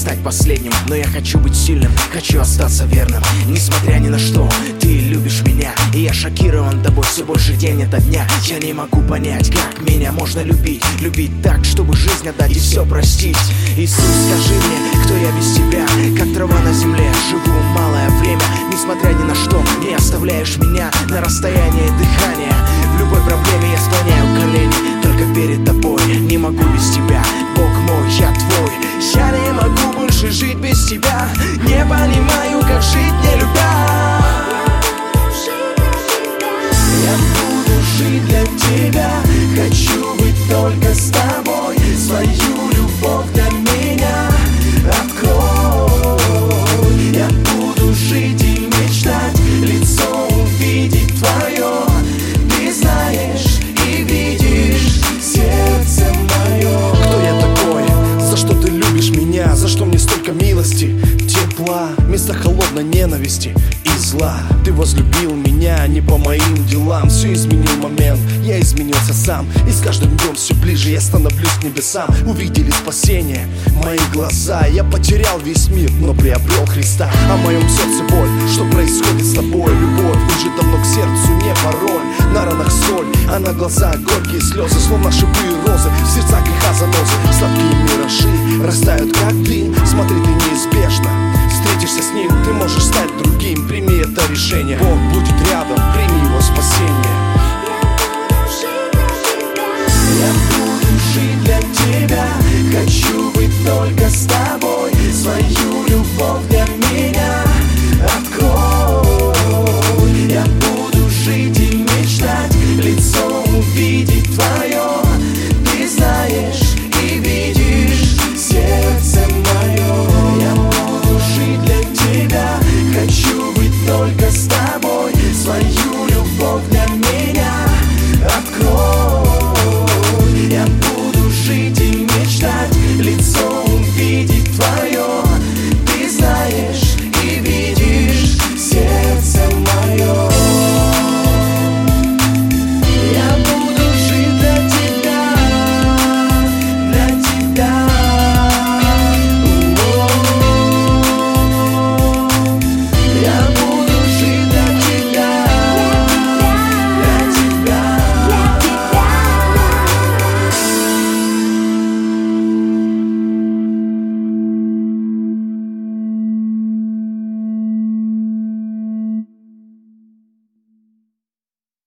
стать последним, но я хочу быть сильным, хочу остаться верным. Несмотря ни на что, ты любишь меня, и я шокирован тобой все больше день ото дня. Я не могу понять, как меня можно любить, любить так, чтобы жизнь отдать и все простить. Иисус, скажи мне, кто я без тебя? Как трава на земле, живу малое время. Несмотря ни на что, не оставляешь меня на расстоянии дыхания. В любой проблеме я склоняю колени только перед тобой. Не могу без тебя, Бог мой, я твой. Я не могу больше жить без тебя. Не понимаю, как жить не любя. Я буду жить для тебя. Хочу быть только с тобой. Свою любовь для меня открой. Я буду жить и мечтать, лицо увидеть твое. Ты знаешь и видишь сердце мое. Кто я такой? За что ты любишь меня? За что мне столько милости, тепла, вместо холодной ненависти и зла? Ты возлюбил меня не по моим делам. Все изменил момент, я изменился сам. И с каждым днем все ближе я становлюсь к небесам. Увидели спасение мои глаза. Я потерял весь мир, но приобрел Христа. А в моем сердце боль, что происходит с тобой? Любовь уже давно к сердцу не пароль. На ранах соль, а на глазах горькие слезы. Словно шипы и розы, в сердца греха занозы. Сладкие миражи растают как дым. Смотри, ты неизбежно встретишься с ним. Ты можешь стать другим, прими это решение. Бог будет рядом, прими его спасение. Я буду жить для тебя. Хочу быть только с тобой.